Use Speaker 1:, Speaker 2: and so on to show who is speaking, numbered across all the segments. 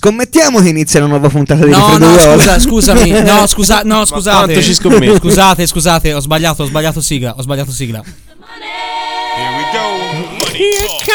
Speaker 1: Scommettiamo che inizia una nuova puntata di
Speaker 2: No,
Speaker 1: Rifredoviola.
Speaker 2: scusami. No, scusate.
Speaker 3: quanto ci scommetti?
Speaker 2: Scusate, ho sbagliato sigla.
Speaker 4: Here we go. Money talk.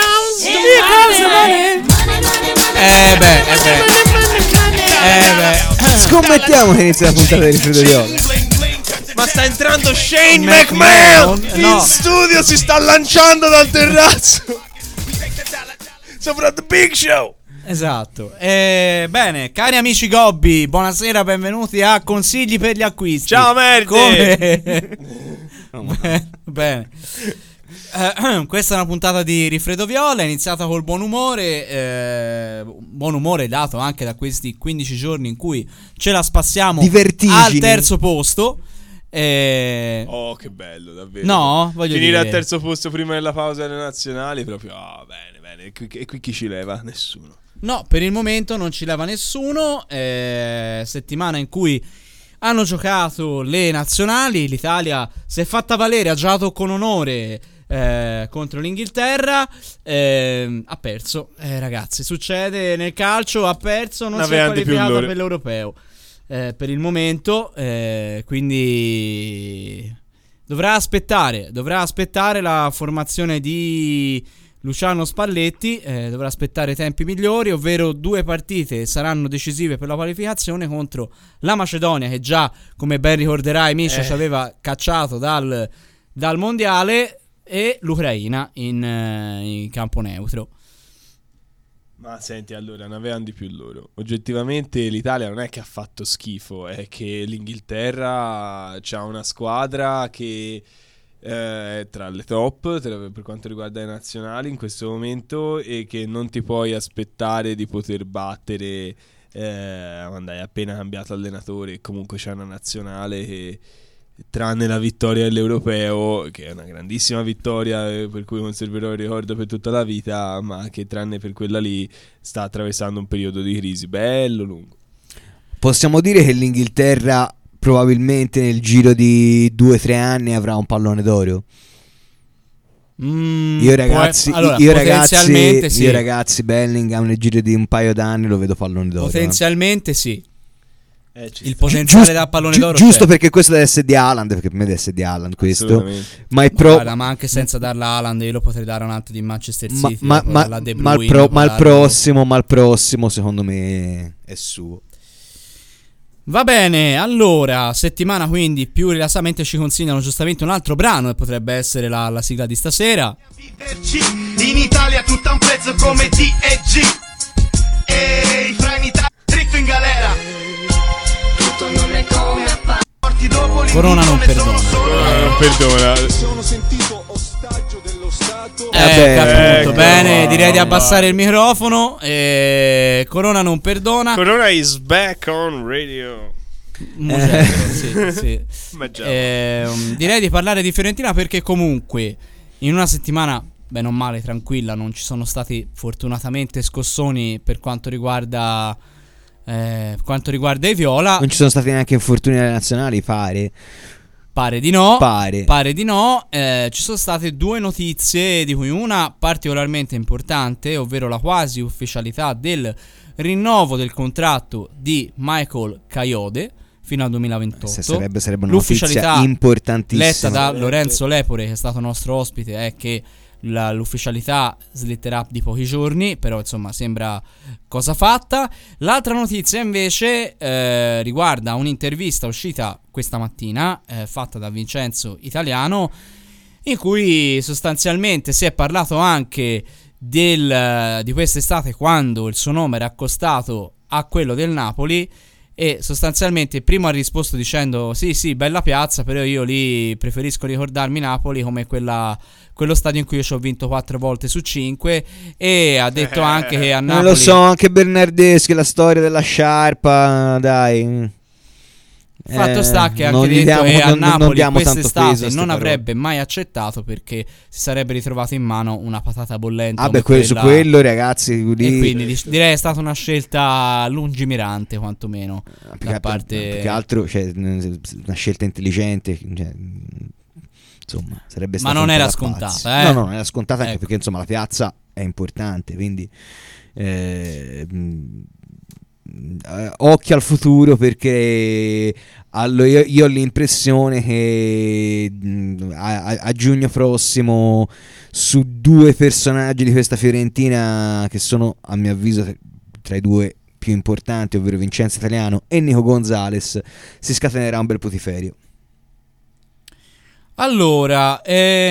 Speaker 1: Scommettiamo che inizia la puntata di Rifredoviola.
Speaker 3: Ma sta entrando Shane
Speaker 2: McMahon.
Speaker 3: McMahon
Speaker 2: No.
Speaker 3: in studio, si sta lanciando dal terrazzo sopra The Big Show.
Speaker 2: Esatto. Bene, cari amici Gobbi, buonasera, benvenuti a Consigli per gli acquisti.
Speaker 3: Ciao Merdi.
Speaker 2: Bene. Questa è una puntata di Rifredoviola, è iniziata col buon umore dato anche da questi 15 giorni in cui ce la spassiamo
Speaker 1: Di vertigini.
Speaker 2: al terzo posto.
Speaker 3: Oh, che bello, davvero.
Speaker 2: No, voglio
Speaker 3: finire
Speaker 2: dire,
Speaker 3: al terzo posto prima della pausa delle nazionali, proprio bene. E qui chi ci leva? Nessuno.
Speaker 2: no, per il momento non ci leva nessuno. Settimana in cui hanno giocato le nazionali, l'Italia si è fatta valere, ha giocato con onore contro l'Inghilterra, ha perso, ragazzi, succede nel calcio, ha perso, non si è qualificata per l'europeo per il momento, quindi dovrà aspettare la formazione di Luciano Spalletti, dovrà aspettare tempi migliori, ovvero 2 partite saranno decisive per la qualificazione contro la Macedonia, che già, come ben ricorderai Misha, ci aveva cacciato dal mondiale, e l'Ucraina in campo neutro.
Speaker 3: Ma senti, allora, ne avevano di più loro. Oggettivamente l'Italia non è che ha fatto schifo, è che l'Inghilterra c'ha una squadra che è tra le top per quanto riguarda le nazionali in questo momento, e che non ti puoi aspettare di poter battere quando hai appena cambiato allenatore, e comunque c'è una nazionale che, tranne la vittoria dell'europeo, che è una grandissima vittoria per cui conserverò il ricordo per tutta la vita, ma che tranne per quella lì sta attraversando un periodo di crisi bello lungo.
Speaker 1: Possiamo dire che l'Inghilterra probabilmente nel giro di 2-3 anni avrà un pallone d'oro. Io ragazzi, Bellingham nel giro di un paio d'anni lo vedo pallone d'oro.
Speaker 2: Potenzialmente sì. Il
Speaker 3: sta.
Speaker 2: potenziale da pallone d'oro
Speaker 1: giusto
Speaker 2: c'è.
Speaker 1: perché questo deve essere di Haaland, perché per me deve essere di Haaland questo. Ma
Speaker 2: Guarda, ma anche senza darla a Haaland io lo potrei dare a un altro di Manchester City,
Speaker 1: ma il prossimo secondo me è suo.
Speaker 2: Va bene, allora, settimana quindi più rilassamente ci consigliano giustamente un altro brano che potrebbe essere la sigla di stasera.
Speaker 5: In Italia tutto a un prezzo come D&G, e fra in Italia dritto in galera. Tutto non è come
Speaker 2: Corona non perdona.
Speaker 3: Non perdona.
Speaker 4: Sono sentito ostaggio dello Stato.
Speaker 2: Appunto, bene, direi di abbassare il microfono. Corona non perdona.
Speaker 3: Corona is back on radio.
Speaker 2: Sì. Direi di parlare di Fiorentina, perché comunque in una settimana bene o male tranquilla non ci sono stati fortunatamente scossoni per quanto riguarda i viola.
Speaker 1: Non ci sono stati neanche infortuni alle nazionali, pare
Speaker 2: di no. Ci sono state 2 notizie, di cui una particolarmente importante, ovvero la quasi ufficialità del rinnovo del contratto di Michael Kayode fino al 2028.
Speaker 1: Sarebbe una notizia importantissima.
Speaker 2: Letta da Lorenzo Lepore, che è stato nostro ospite, è che l'ufficialità slitterà di pochi giorni, però insomma sembra cosa fatta. L'altra notizia invece riguarda un'intervista uscita questa mattina fatta da Vincenzo Italiano, in cui sostanzialmente si è parlato anche di quest'estate, quando il suo nome era accostato a quello del Napoli, e sostanzialmente prima ha risposto dicendo sì, bella piazza, però io lì preferisco ricordarmi Napoli come quello stadio in cui io ci ho vinto 4 volte su 5, e ha detto anche che a Napoli,
Speaker 1: non lo so, anche Bernardeschi, la storia della sciarpa, dai.
Speaker 2: Fatto sta che ha anche detto che a Napoli quest'estate non avrebbe mai accettato, perché si sarebbe ritrovato in mano una patata bollente.
Speaker 1: Su quello ragazzi lì...
Speaker 2: E quindi direi è stata una scelta lungimirante, quantomeno da parte...
Speaker 1: Più che altro, cioè, una scelta intelligente, cioè, insomma, sarebbe stata...
Speaker 2: Ma non era scontata,
Speaker 1: No, non era scontata, anche perché insomma la piazza è importante, quindi occhio al futuro, perché io ho l'impressione che a giugno prossimo, su due personaggi di questa Fiorentina che sono, a mio avviso, tra i due più importanti, ovvero Vincenzo Italiano e Nico Gonzalez, si scatenerà un bel putiferio.
Speaker 2: Allora,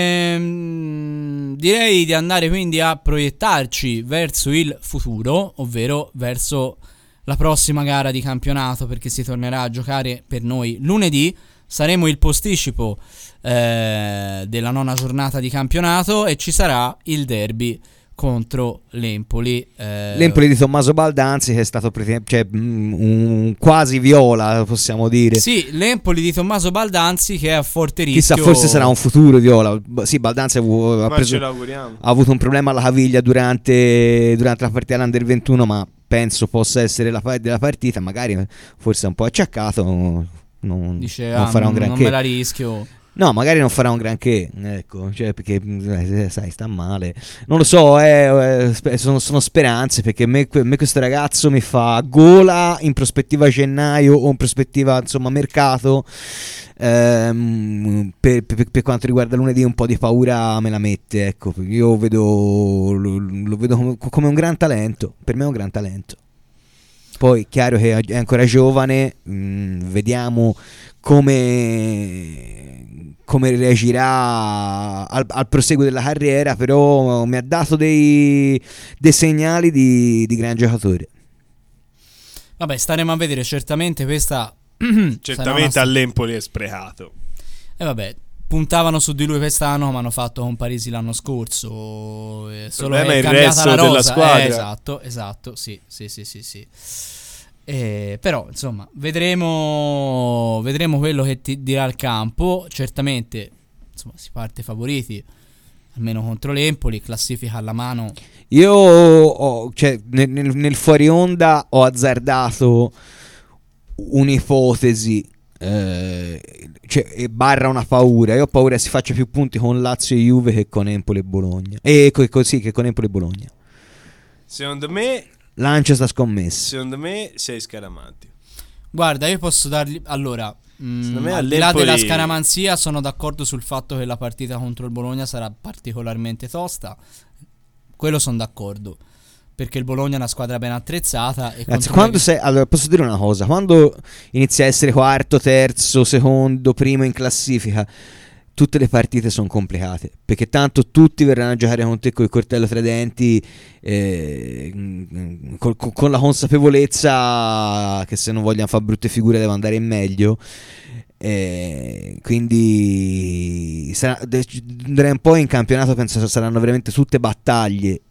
Speaker 2: direi di andare quindi a proiettarci verso il futuro, ovvero verso la prossima gara di campionato, perché si tornerà a giocare per noi lunedì. Saremo il posticipo della nona giornata di campionato e ci sarà il derby contro l'Empoli.
Speaker 1: L'Empoli di Tommaso Baldanzi, che è stato un quasi viola, possiamo dire.
Speaker 2: Sì, l'Empoli di Tommaso Baldanzi, che è a forte rischio.
Speaker 1: Chissà, forse sarà un futuro viola. Sì, Baldanzi
Speaker 3: ce l'auguriamo.
Speaker 1: Ha avuto un problema alla caviglia durante la partita dell'Under 21, ma penso possa essere della partita. Magari forse è un po' acciaccato. Non farà un granché.
Speaker 2: Non me la rischio.
Speaker 1: No, magari non farà un granché, ecco, cioè, perché sai, sta male. Non lo so, sono speranze, perché a me questo ragazzo mi fa gola in prospettiva gennaio o in prospettiva, insomma, mercato. Per quanto riguarda lunedì, un po' di paura me la mette, ecco. Io lo vedo come un gran talento. Per me è un gran talento. Poi chiaro che è ancora giovane, vediamo come reagirà al proseguo della carriera, però mi ha dato dei segnali di gran giocatore.
Speaker 2: Vabbè, staremo a vedere. Certamente questa
Speaker 3: certamente all'Empoli è sprecato.
Speaker 2: Vabbè, puntavano su di lui quest'anno, ma hanno fatto con Parisi l'anno solo
Speaker 3: problema
Speaker 2: è
Speaker 3: il
Speaker 2: cambiata
Speaker 3: resto
Speaker 2: la rosa.
Speaker 3: della squadra.
Speaker 2: Esatto, sì. Però insomma vedremo quello che ti dirà il campo. Certamente, insomma, si parte favoriti, almeno contro l'Empoli, classifica alla mano.
Speaker 1: Io nel fuori onda ho azzardato un'ipotesi, barra una paura. Io ho paura che si faccia più punti con Lazio e Juve che con Empoli e Bologna, che con Empoli e Bologna.
Speaker 3: Secondo me
Speaker 1: lancia sta scommessa.
Speaker 3: Secondo me sei scaramanti.
Speaker 2: Guarda, io posso dargli. Allora,
Speaker 3: al
Speaker 2: di là della scaramanzia, sono d'accordo sul fatto che la partita contro il Bologna sarà particolarmente tosta. Quello sono d'accordo, perché il Bologna è una squadra ben attrezzata. E
Speaker 1: allora, posso dire una cosa: quando inizi a essere quarto, terzo, secondo, primo in classifica, tutte le partite sono complicate, perché tanto tutti verranno a giocare con te con il coltello tra i denti, con la consapevolezza che se non vogliono fare brutte figure devono andare in meglio. Quindi andrei un po' in campionato, penso saranno veramente tutte battaglie,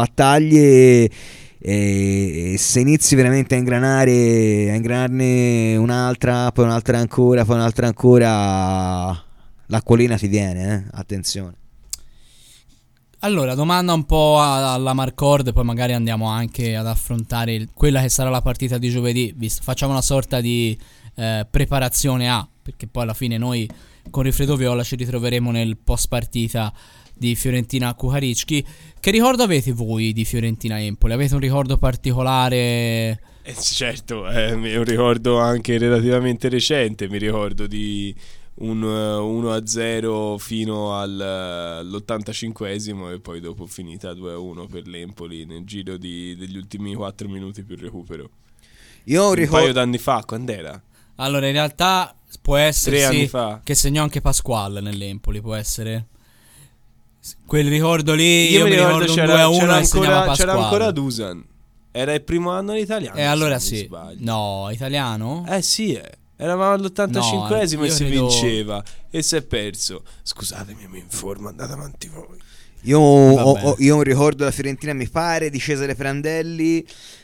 Speaker 1: e se inizi veramente a ingranarne un'altra, poi un'altra ancora, l'acquolina ti viene, attenzione.
Speaker 2: Allora, domanda un po' alla Marcord, poi magari andiamo anche ad affrontare quella che sarà la partita di giovedì, facciamo una sorta di preparazione perché poi alla fine noi con Rifredo Viola ci ritroveremo nel post partita di Fiorentina Kuharicki. Che ricordo avete voi di Fiorentina Empoli? Avete un ricordo particolare?
Speaker 3: Certo, è un ricordo anche relativamente recente. Mi ricordo di un 1-0 fino all'85esimo e poi dopo finita 2-1 per l'Empoli nel giro degli ultimi 4 minuti più recupero.
Speaker 1: Io
Speaker 3: un paio d'anni fa, quando era?
Speaker 2: Allora, in realtà può essere
Speaker 3: 3 anni fa,
Speaker 2: che segnò anche Pasquale nell'Empoli, può essere quel ricordo lì.
Speaker 3: Io mi ricordo
Speaker 2: c'era un 2-1 e segnava Pasquale.
Speaker 3: C'era ancora Dusan, era il primo anno all'italiano.
Speaker 2: E allora sì, no, italiano?
Speaker 3: Sì, eravamo all'85esimo e si
Speaker 2: credo...
Speaker 3: vinceva e si è perso. Scusatemi, mi informo, andate avanti voi.
Speaker 1: Io ho un ricordo della Fiorentina, mi pare, di Cesare Prandelli,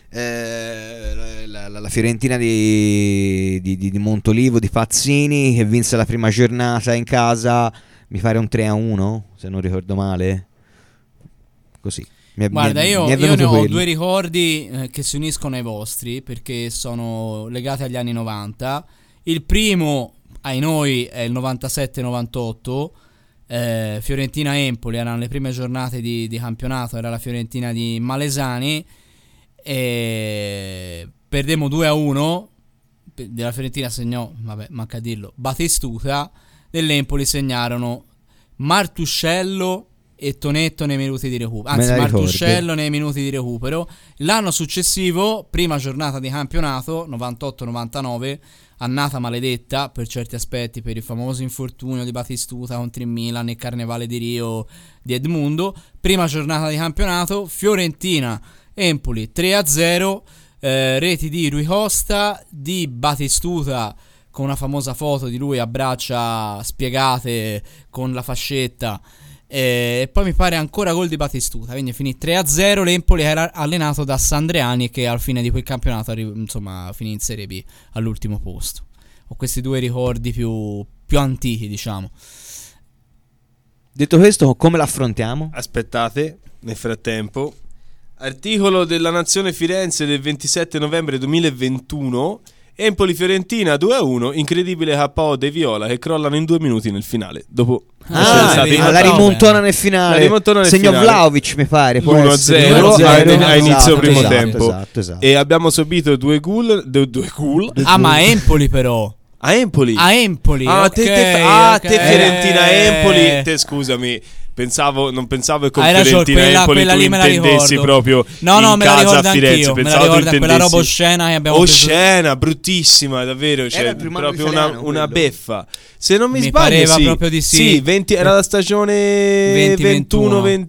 Speaker 1: la Fiorentina di Montolivo, di Pazzini, che vinse la prima giornata in casa, mi pare un 3-1, se non ricordo male. Così.
Speaker 2: Guarda, io ne ho due ricordi che si uniscono ai vostri, perché sono legati agli anni 90. Il primo, ai noi, è il 97-98. Fiorentina-Empoli erano le prime giornate di campionato, era la Fiorentina di Malesani, per perdemmo 2-1. Della Fiorentina segnò, vabbè, manca a dirlo, Batistuta. Dell'Empoli segnarono Martuscello e Tonetto nei minuti di recupero. Anzi, Martuscello nei minuti di recupero. L'anno successivo, prima giornata di campionato, 98-99, annata maledetta per certi aspetti, per il famoso infortunio di Batistuta contro il Milan e Carnevale di Rio di Edmundo. Prima giornata di campionato, Fiorentina Empoli 3-0, reti di Rui Costa, di Batistuta con una famosa foto di lui a braccia spiegate con la fascetta, e poi mi pare ancora gol di Batistuta, quindi finì 3-0. L'Empoli era allenato da Sandreani, che al fine di quel campionato insomma finì in Serie B all'ultimo posto. Ho questi due ricordi più antichi, diciamo.
Speaker 1: Detto questo, come l'affrontiamo?
Speaker 3: Aspettate, nel frattempo, articolo della Nazione Firenze del 27 novembre 2021. Empoli-Fiorentina 2-1, incredibile KO dei Viola che crollano in 2 minuti nel finale. Dopo
Speaker 1: la rimontona nel finale. Segno Vlahovic, mi pare.
Speaker 3: 1-0 a inizio primo tempo.
Speaker 1: Esatto.
Speaker 3: E abbiamo subito 2 gol.
Speaker 2: Ma Empoli però.
Speaker 3: A Empoli.
Speaker 2: Ok.
Speaker 3: Te Fiorentina Empoli. Te scusami. Non pensavo che con Fiorentina Empoli tu intendessi proprio in casa a Firenze. Pensavo tu intendessi
Speaker 2: quella roba oscena che abbiamo
Speaker 3: oscena, bruttissima, davvero. Cioè, proprio una beffa. Se non mi sbaglio,
Speaker 2: pareva proprio di sì.
Speaker 3: 20, era la stagione 21-21.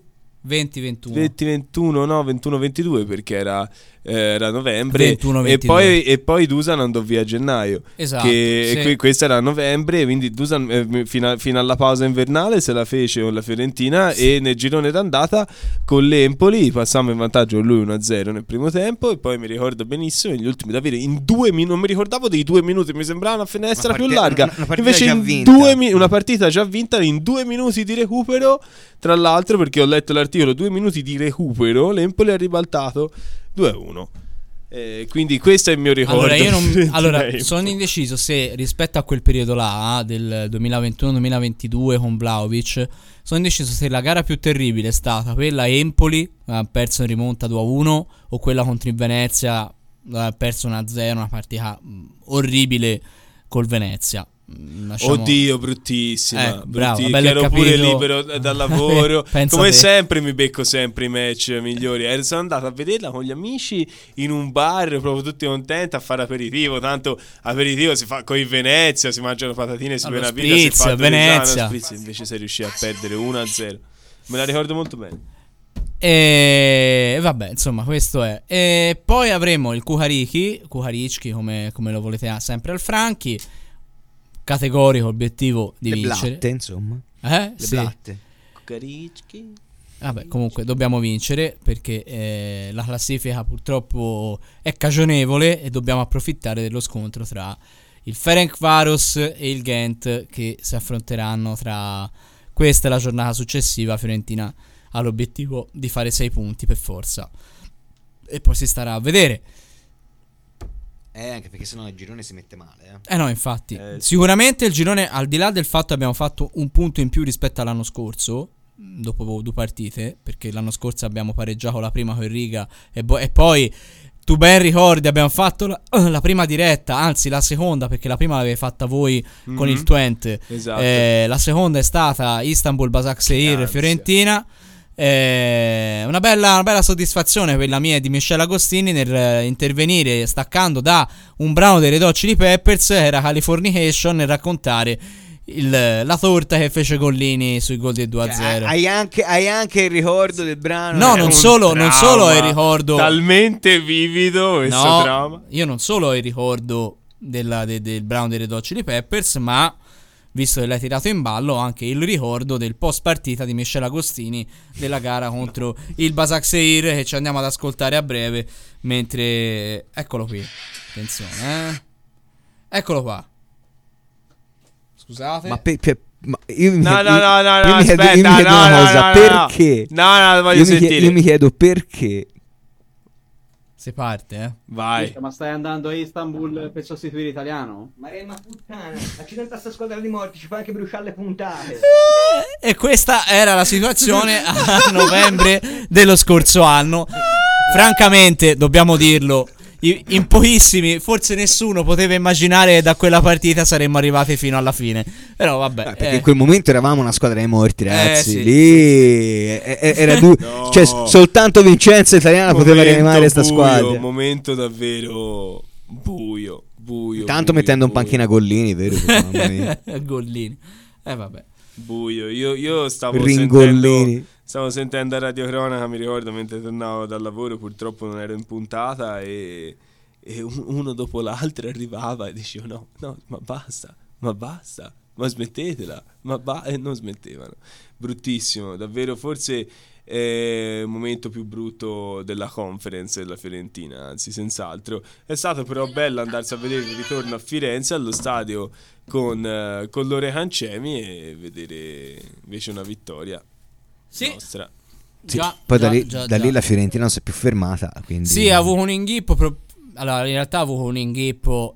Speaker 3: 21-22 perché era novembre
Speaker 2: 21-22.
Speaker 3: e poi Dusan andò via a gennaio,
Speaker 2: esatto,
Speaker 3: questa era a novembre, quindi Dusan fino alla pausa invernale se la fece con la Fiorentina, e nel girone d'andata con l'Empoli passammo in vantaggio con lui 1-0 nel primo tempo, e poi mi ricordo benissimo negli ultimi davvero in 2 minuti, non mi ricordavo dei 2 minuti, mi sembrava una finestra più larga, invece una partita già vinta in 2 minuti di recupero, tra l'altro, perché ho letto l'articolo, 2 minuti di recupero, l'Empoli ha ribaltato 2-1. Quindi questo è il mio ricordo.
Speaker 2: Sono indeciso se rispetto a quel periodo là del 2021-2022 con Vlahovic, sono indeciso se la gara più terribile è stata quella Empoli, ha perso in rimonta 2-1, o quella contro il Venezia, ha perso 1-0, una partita orribile col Venezia.
Speaker 3: Oddio, bruttissima,
Speaker 2: bravo,
Speaker 3: che ero pure libero dal lavoro. Come sempre mi becco sempre i match migliori. Sono andato a vederla con gli amici in un bar, proprio tutti contenti a fare aperitivo. Tanto aperitivo si fa con il Venezia, si mangiano patatine, si beve una birra, si fa
Speaker 2: Venezia.
Speaker 3: Invece sei riuscito a perdere 1-0. Me la ricordo molto bene.
Speaker 2: E vabbè, insomma, questo è. E poi avremo il Kuharicki, come lo volete sempre al Franchi. Categorico obiettivo di vincere.
Speaker 1: Blatte, insomma.
Speaker 2: Le
Speaker 1: blatte.
Speaker 3: Kuharicki.
Speaker 2: Vabbè, comunque dobbiamo vincere perché la classifica purtroppo è cagionevole e dobbiamo approfittare dello scontro tra il Ferencváros e il Ghent, che si affronteranno tra questa e la giornata successiva. Fiorentina ha l'obiettivo di fare 6 punti per forza e poi si starà a vedere.
Speaker 1: Anche perché sennò il girone si mette male.
Speaker 2: No, infatti. Sicuramente il girone, al di là del fatto che abbiamo fatto un punto in più rispetto all'anno scorso, dopo 2 partite, perché l'anno scorso abbiamo pareggiato la prima con Riga e poi, tu ben ricordi, abbiamo fatto la prima diretta, anzi la seconda, perché la prima l'avete fatta voi con il Twente.
Speaker 3: Esatto.
Speaker 2: La seconda è stata Istanbul Basaksehir Fiorentina. Una bella soddisfazione quella mia e di Michele Agostini nel intervenire staccando da un brano dei Red Hot Chili Peppers, era Californication, nel raccontare la torta che fece Gollini sui gol del 2-0.
Speaker 1: Hai anche il ricordo del brano?
Speaker 2: No, non solo il ricordo
Speaker 3: talmente vivido questo dramma.
Speaker 2: Io non solo ho il ricordo del brano dei Red Hot Chili Peppers, ma visto che l'hai tirato in ballo, anche il ricordo del post partita di Michele Agostini della gara contro il Basaksehir, che ci andiamo ad ascoltare a breve, mentre eccolo qui, attenzione, eccolo qua, scusate,
Speaker 1: ma io mi
Speaker 3: aspetta,
Speaker 1: chiedo una cosa, perché?
Speaker 3: No, voglio sentire.
Speaker 1: Io mi chiedo perché.
Speaker 2: Si parte,
Speaker 3: Vai.
Speaker 6: Ma stai andando a Istanbul per sostituire Italiano?
Speaker 7: Ma puttana, accidente a sta squadra di morti, ci fa anche bruciare le puntate.
Speaker 2: E questa era la situazione a novembre dello scorso anno. Francamente, dobbiamo dirlo, in pochissimi, forse nessuno poteva immaginare che da quella partita saremmo arrivati fino alla fine. Però vabbè,
Speaker 1: perché in quel momento eravamo una squadra dei morti, ragazzi.
Speaker 2: Sì.
Speaker 1: Lì era
Speaker 3: No.
Speaker 1: cioè, soltanto Vincenzo Italiana poteva rianimare sta
Speaker 3: buio,
Speaker 1: squadra.
Speaker 3: Un momento davvero buio.
Speaker 1: Tanto mettendo in panchina Gollini, vero? Mamma mia.
Speaker 2: Gollini. Vabbè.
Speaker 3: Buio. Io
Speaker 1: Ringollini.
Speaker 3: stavo sentendo a Radio Cronaca, mi ricordo, mentre tornavo dal lavoro, purtroppo non ero in puntata e uno dopo l'altro arrivava e diceva no, ma basta, ma smettetela, e non smettevano. Bruttissimo, davvero, forse è il momento più brutto della conference della Fiorentina, anzi senz'altro. È stato però bello andarsi a vedere il ritorno a Firenze allo stadio con Lore Cancemi e vedere invece una vittoria nostra.
Speaker 1: Sì,
Speaker 2: Già,
Speaker 1: poi
Speaker 2: già,
Speaker 1: da lì la Fiorentina non si è più fermata, quindi...
Speaker 2: Sì, avevo un inghippo. Allora, in realtà avevo un inghippo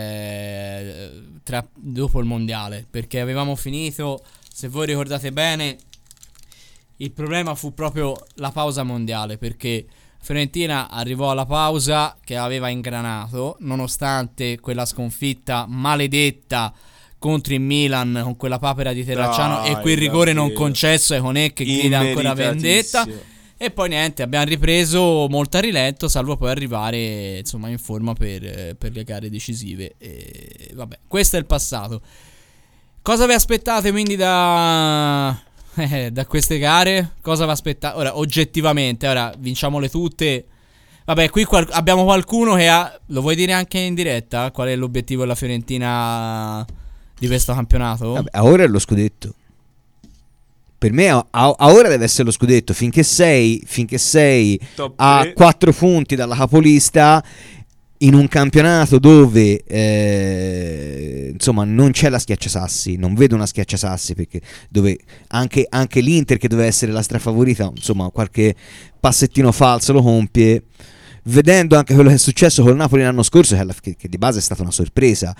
Speaker 2: dopo il mondiale, perché avevamo finito, se voi ricordate bene, il problema fu proprio la pausa mondiale, perché Fiorentina arrivò alla pausa che aveva ingranato, nonostante quella sconfitta maledetta contro il Milan con quella papera di Terracciano e quel rigore non concesso ai Conè che grida ancora vendetta. E poi niente, abbiamo ripreso molto a rilento, salvo poi arrivare insomma in forma per le gare decisive. E vabbè, questo è il passato. Cosa vi aspettate quindi da queste gare? Cosa vi aspettate? Ora, oggettivamente, vinciamole tutte. Vabbè, qui abbiamo qualcuno che ha... Lo vuoi dire anche in diretta? Qual è l'obiettivo della Fiorentina di questo campionato?
Speaker 1: Vabbè, a ora è lo scudetto. Per me a ora deve essere lo scudetto. Finché sei a 4 punti dalla capolista, in un campionato dove insomma non c'è la schiacciasassi, non vedo una schiacciasassi, perché dove anche l'Inter, che doveva essere la strafavorita, insomma qualche passettino falso lo compie. Vedendo anche quello che è successo col Napoli l'anno scorso, che di base è stata una sorpresa,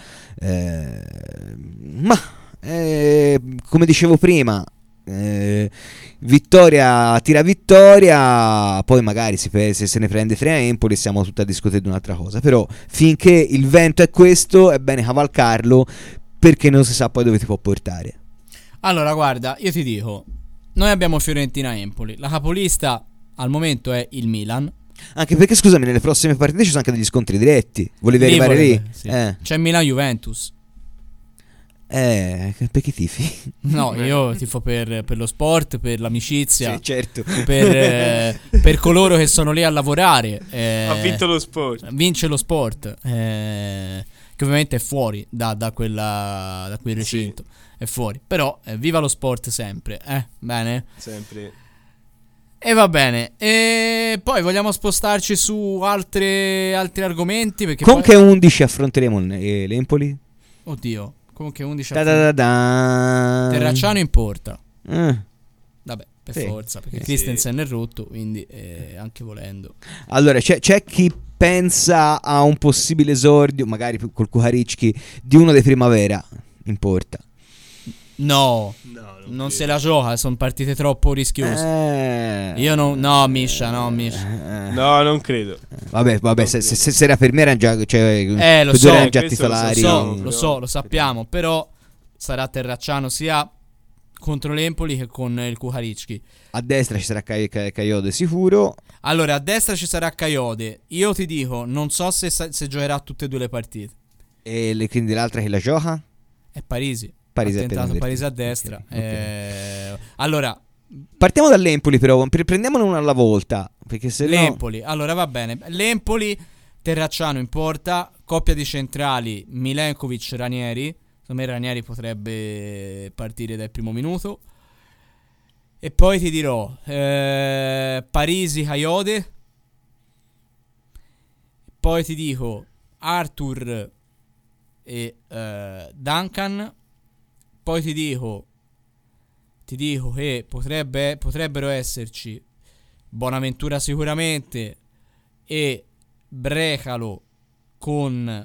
Speaker 1: ma come dicevo prima, vittoria tira vittoria, poi magari se ne prende 3 a Empoli siamo tutti a discutere di un'altra cosa. Però finché il vento è questo è bene cavalcarlo, perché non si sa poi dove ti può portare.
Speaker 2: Allora guarda, io ti dico, noi abbiamo Fiorentina-Empoli, la capolista al momento è il Milan.
Speaker 1: Anche perché, scusami, nelle prossime partite ci sono anche degli scontri diretti. Volevi arrivare lì?
Speaker 2: Sì. C'è Milan-Juventus.
Speaker 1: Perché tifi?
Speaker 2: No, io tifo per lo sport, per l'amicizia.
Speaker 1: Sì, certo.
Speaker 2: Per coloro che sono lì a lavorare.
Speaker 3: Ha vinto lo sport.
Speaker 2: Vince lo sport. Che ovviamente è fuori da quel recinto. Sì. È fuori. Però viva lo sport sempre. Bene?
Speaker 3: Sempre.
Speaker 2: E va bene. E poi vogliamo spostarci su altri argomenti, perché
Speaker 1: con che 11 affronteremo l'Empoli?
Speaker 2: Oddio, comunque 11
Speaker 1: Terracciano
Speaker 2: in porta. Vabbè, per
Speaker 1: sì,
Speaker 2: forza, perché Christensen è rotto, quindi anche volendo.
Speaker 1: Allora c'è chi pensa a un possibile esordio, magari col Kuharicki, di uno dei Primavera in porta.
Speaker 2: No, non se la gioca, sono partite troppo rischiose. Io no, Misha. No,
Speaker 3: non credo.
Speaker 1: Vabbè, se era per me erano già, cioè,
Speaker 2: lo so,
Speaker 1: erano già titolari.
Speaker 2: Lo sappiamo, però sarà Terracciano sia contro l'Empoli che con il Kuharicki.
Speaker 1: A destra ci sarà Kayode sicuro.
Speaker 2: Allora, a destra ci sarà Kayode. Io ti dico, non so se giocherà tutte e 2 le partite.
Speaker 1: E quindi l'altra che la gioca?
Speaker 2: È Parisi. Parisi a destra.
Speaker 1: Okay.
Speaker 2: Allora,
Speaker 1: partiamo dall'Empoli, però prendiamone una alla volta, perché se
Speaker 2: l'Empoli, allora va bene. L'Empoli, Terracciano in porta, coppia di centrali Milenkovic Ranieri. Secondo me Ranieri potrebbe partire dal primo minuto. E poi ti dirò Parisi Kayode. Poi ti dico Arthur e Duncan. Poi ti dico che potrebbero esserci Bonaventura sicuramente e Brecalo, con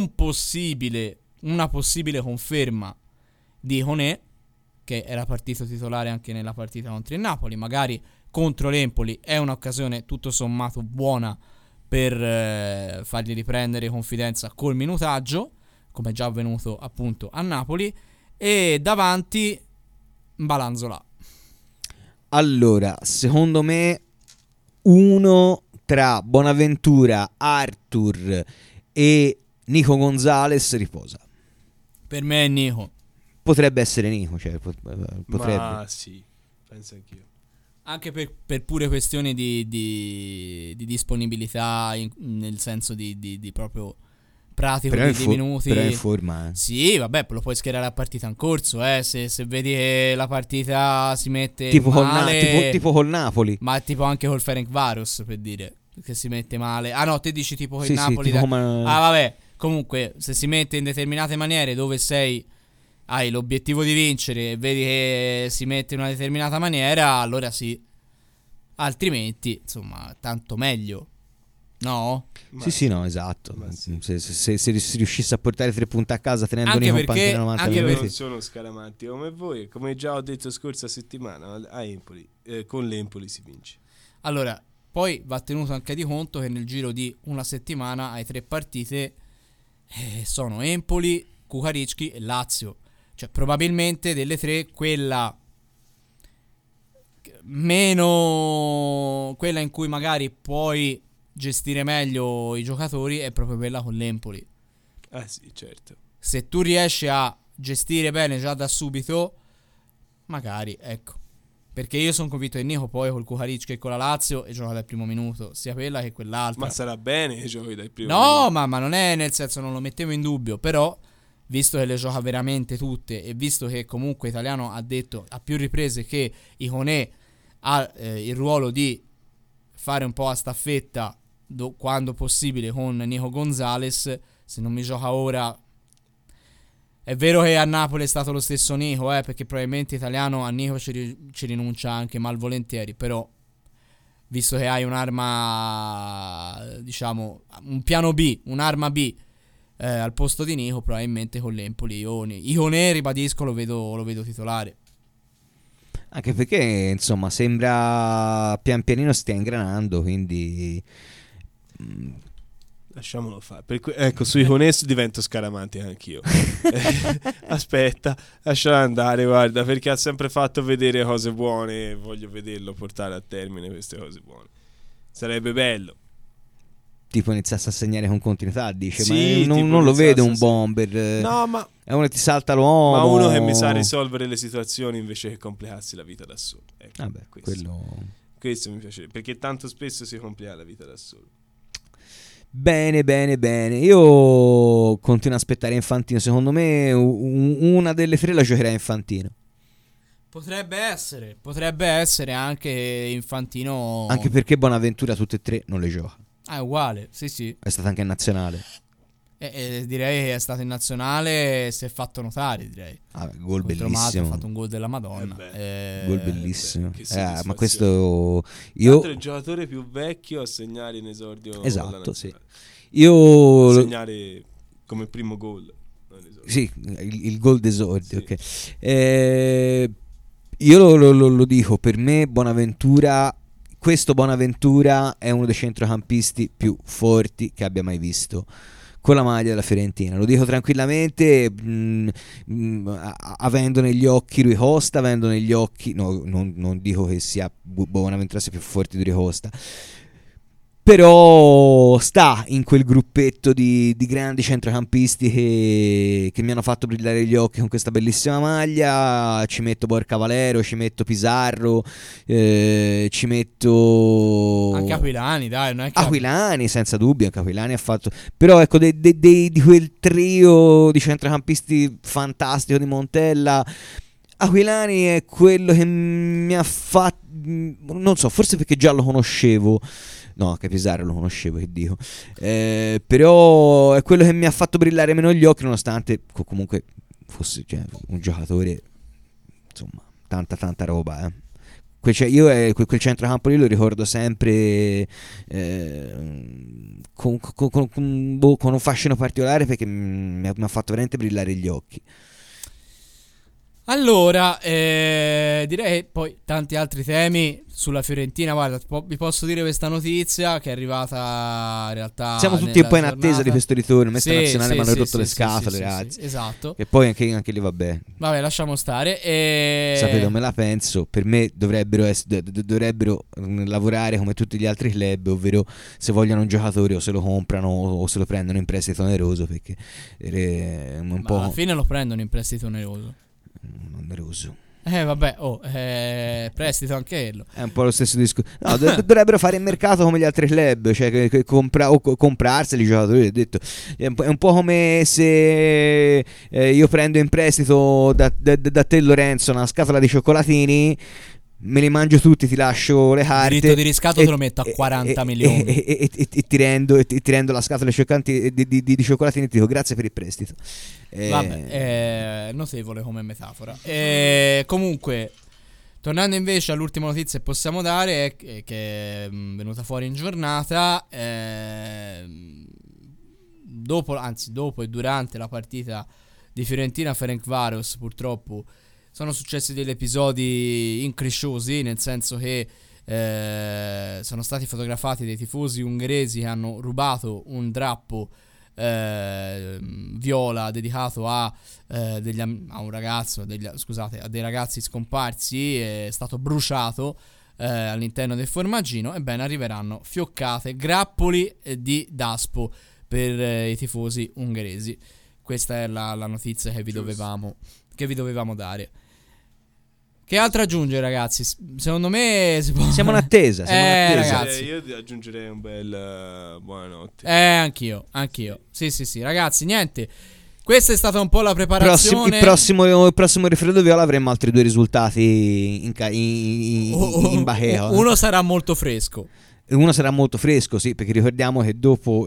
Speaker 2: una possibile conferma di Conè, che era partito titolare anche nella partita contro il Napoli. Magari contro l'Empoli è un'occasione tutto sommato buona per fargli riprendere confidenza col minutaggio, come è già avvenuto appunto a Napoli. E davanti Balanzola.
Speaker 1: Allora, secondo me uno tra Bonaventura, Arthur e Nico Gonzalez riposa.
Speaker 2: Per me è Nico.
Speaker 1: Potrebbe essere Nico, cioè potrebbe.
Speaker 3: Ma sì, penso anch'io.
Speaker 2: Anche per pure questioni di disponibilità, nel senso di proprio pratico
Speaker 1: Però
Speaker 2: di minuti.
Speaker 1: però è in forma,
Speaker 2: Sì, vabbè, lo puoi schierare a partita in corso, se vedi che la partita si mette
Speaker 1: tipo
Speaker 2: male,
Speaker 1: tipo col Napoli.
Speaker 2: ma tipo anche col Ferencváros, per dire, che si mette male. Ah no, te dici tipo che il
Speaker 1: Sì, sì,
Speaker 2: Napoli
Speaker 1: tipo come-
Speaker 2: Ah vabbè, comunque se si mette in determinate maniere dove hai l'obiettivo di vincere e vedi che si mette in una determinata maniera, allora sì. Altrimenti, insomma, tanto meglio. No?
Speaker 1: Sì, no, esatto.
Speaker 3: Ma sì.
Speaker 1: Se si riuscisse a portare 3 punti a casa tenendo
Speaker 2: Anche
Speaker 1: Nico
Speaker 2: perché-
Speaker 1: Pantera 90
Speaker 2: anche
Speaker 3: Io
Speaker 1: minuti.
Speaker 3: non sono scaramanti come voi, come già ho detto scorsa settimana a Empoli, con l'Empoli si vince.
Speaker 2: Allora, poi va tenuto anche di conto che nel giro di una settimana hai 3 partite, sono Empoli, Kukarychki e Lazio. Cioè probabilmente delle 3 quella meno, quella in cui magari puoi gestire meglio i giocatori è proprio quella con l'Empoli.
Speaker 3: Ah sì, certo.
Speaker 2: Se tu riesci a gestire bene già da subito, magari, ecco. Perché io sono convinto che Nico poi col Kukarychki e con la Lazio e gioca dal primo minuto, sia quella che quell'altra.
Speaker 3: Ma sarà bene che giochi dal primo
Speaker 2: No,
Speaker 3: minuto.
Speaker 2: ma non è, nel senso, non lo mettevo in dubbio, però visto che le gioca veramente tutte e visto che comunque Italiano ha detto a più riprese che Iconé ha il ruolo di fare un po' a staffetta quando possibile con Nico Gonzalez, se non mi gioca ora. È vero che a Napoli è stato lo stesso Nico, perché probabilmente Italiano a Nico ci rinuncia anche malvolentieri, però visto che hai un'arma, diciamo, un piano B, un'arma B al posto di Nico, probabilmente con l'Empoli Iconé, ribadisco, lo vedo titolare.
Speaker 1: Anche perché insomma sembra pian pianino stia ingranando, quindi
Speaker 3: Lasciamolo fare. Ecco, sui Cones divento scaramanti anch'io. Aspetta, lasciala andare, guarda, perché ha sempre fatto vedere cose buone e voglio vederlo portare a termine queste cose buone. Sarebbe bello.
Speaker 1: tipo iniziasse a segnare con continuità, dice,
Speaker 3: Sì,
Speaker 1: ma
Speaker 3: tipo
Speaker 1: non lo vedo un
Speaker 3: iniziasse a
Speaker 1: bomber.
Speaker 3: No, ma
Speaker 1: È uno che ti salta l'uomo.
Speaker 3: Ma uno che mi sa risolvere le situazioni invece che complicarsi la vita da solo. Ecco,
Speaker 1: Vabbè,
Speaker 3: questo mi piace, perché tanto spesso si complica la vita da solo.
Speaker 1: Bene. Io continuo a aspettare Infantino. Secondo me una delle 3 la giocherà Infantino.
Speaker 2: Potrebbe essere anche Infantino.
Speaker 1: Anche perché Bonaventura tutte e 3 non le gioca.
Speaker 2: È uguale, sì.
Speaker 1: È stata anche in nazionale.
Speaker 2: Direi che è stato in nazionale, si è fatto notare, direi.
Speaker 1: Gol
Speaker 2: Contro Malta
Speaker 1: bellissimo.
Speaker 2: ha fatto un gol della Madonna.
Speaker 1: Gol bellissimo.
Speaker 3: che soddisfazione.
Speaker 1: Ma questo
Speaker 3: Tra l'altro è
Speaker 1: io
Speaker 3: il giocatore più vecchio a segnare in esordio.
Speaker 1: Esatto,
Speaker 3: alla
Speaker 1: sì.
Speaker 3: nazionale.
Speaker 1: Io
Speaker 3: Segnare come primo gol. non esordio.
Speaker 1: sì, il gol d'esordio,
Speaker 3: Sì.
Speaker 1: ok. Io lo dico, per me questo Bonaventura è uno dei centrocampisti più forti che abbia mai visto con la maglia della Fiorentina. Lo dico tranquillamente, avendo negli occhi Rui Costa, avendo negli occhi, no, non dico che sia Bonaventura sia più forte di Rui Costa, però sta in quel gruppetto di grandi centrocampisti che mi hanno fatto brillare gli occhi con questa bellissima maglia. Ci metto Borca Valero, ci metto Pizarro, ci metto
Speaker 2: Anche Aquilani, dai, non è che
Speaker 1: Aquilani, senza dubbio. Anche Aquilani ha fatto, però ecco, di quel trio di centrocampisti fantastico di Montella, Aquilani è quello che mi ha fatto, non so, forse perché già lo conoscevo. No, che Pizarro lo conoscevo, che dico. Però è quello che mi ha fatto brillare meno gli occhi, nonostante comunque fosse, cioè, un giocatore, insomma, tanta roba. Io quel centrocampo lì lo ricordo sempre con un fascino particolare, perché mi ha fatto veramente brillare gli occhi.
Speaker 2: Allora, direi poi tanti altri temi sulla Fiorentina. Guarda, vi posso dire questa notizia che è arrivata in realtà.
Speaker 1: Siamo tutti un po' in attesa di questo ritorno. Mesta nazionale mi hanno rotto le scatole, ragazzi.
Speaker 2: Esatto.
Speaker 1: E poi anche lì va bene.
Speaker 2: Vabbè, lasciamo stare.
Speaker 1: Sapete come la penso? Per me dovrebbero lavorare come tutti gli altri club, ovvero se vogliono un giocatore o se lo comprano o se lo prendono in prestito oneroso, perché un po'
Speaker 2: alla fine lo prendono in prestito oneroso.
Speaker 1: Oneroso.
Speaker 2: Vabbè, prestito anche quello.
Speaker 1: È un po' lo stesso discorso. No, dovrebbero fare il mercato come gli altri club, cioè comprarseli i giocatori. Ho detto, è un po' come se io prendo in prestito da te, Lorenzo, una scatola di cioccolatini, me li mangio tutti, ti lascio le carte.
Speaker 2: Il diritto di riscatto te lo metto a 40 milioni.
Speaker 1: E ti rendo la scatola di cioccolatini e ti dico grazie per il prestito.
Speaker 2: Vabbè, è notevole come metafora. Comunque, tornando invece all'ultima notizia che possiamo dare, che è venuta fuori in giornata, dopo e durante la partita di Fiorentina-Ferencváros, purtroppo sono successi degli episodi incresciosi, nel senso che sono stati fotografati dei tifosi ungheresi che hanno rubato un drappo viola dedicato a un ragazzo, a dei ragazzi scomparsi. È stato bruciato all'interno del formaggino. Ebbene, arriveranno fioccate, grappoli di daspo per i tifosi ungheresi. Questa è la notizia che vi dovevamo dare. Che altro aggiungere, ragazzi? Secondo me
Speaker 1: siamo in attesa.
Speaker 2: Ragazzi,
Speaker 3: io aggiungerei un bel buonanotte.
Speaker 2: Anch'io. Sì, ragazzi, niente. Questa è stata un po' la preparazione.
Speaker 1: Il prossimo Rifredo Viola avremo altri 2 risultati in Bahia.
Speaker 2: Uno sarà molto fresco.
Speaker 1: Uno sarà molto fresco, sì, perché ricordiamo che dopo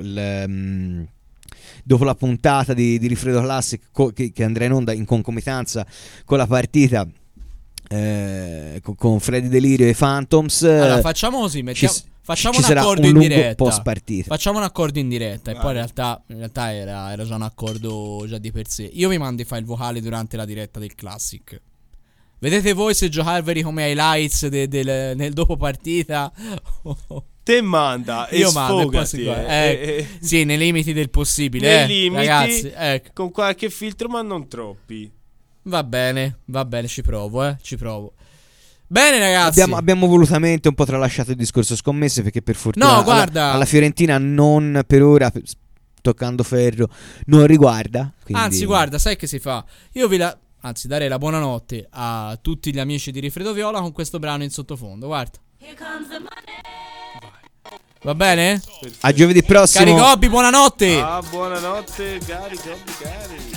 Speaker 1: la puntata di Rifredo Classic che andrà in onda in concomitanza con la partita con Freddy Delirio e Phantoms,
Speaker 2: allora facciamo così, facciamo un accordo in diretta
Speaker 1: post partita.
Speaker 2: Facciamo un accordo in diretta. E poi in realtà era già un accordo già di per sé. Io vi mando i file vocali durante la diretta del Classic. Vedete voi se giocarveli come highlights nel dopo partita.
Speaker 3: Te manda e
Speaker 2: io mando sì, nei limiti del possibile,
Speaker 3: nei limiti,
Speaker 2: ragazzi, ecco.
Speaker 3: Con qualche filtro, ma non troppi.
Speaker 2: Va bene, ci provo. Bene, ragazzi,
Speaker 1: abbiamo volutamente un po' tralasciato il discorso scommesse, perché per fortuna
Speaker 2: no, guarda,
Speaker 1: alla Fiorentina non per ora, toccando ferro, non riguarda, quindi...
Speaker 2: Anzi, guarda, sai che si fa? Io darei la buonanotte a tutti gli amici di Rifredo Viola con questo brano in sottofondo, guarda. Va bene?
Speaker 1: A giovedì prossimo.
Speaker 2: Cari Gobbi, buonanotte.
Speaker 3: Buonanotte, cari Gobbi, cari.